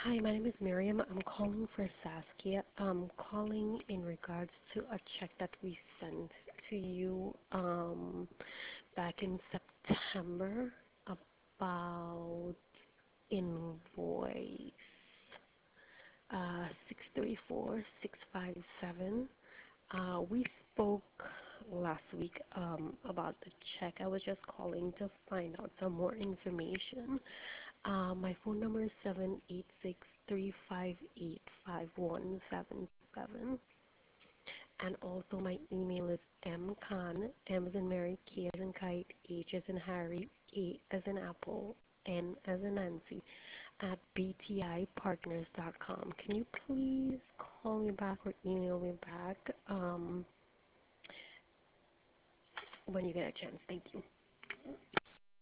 Hi, my name is Miriam. I'm calling for Saskia. I'm calling in regards to a check that we sent to you back in September about invoice 634657. We spoke last week about the check. I was just calling to find out some more information. My phone number is 786-358-5177. And also my email is mkhan, M as in Mary, K as in Kite, H as in Harry, A as in Apple, N as in Nancy, at btipartners.com. Can you please call me back or email me back when you get a chance? Thank you.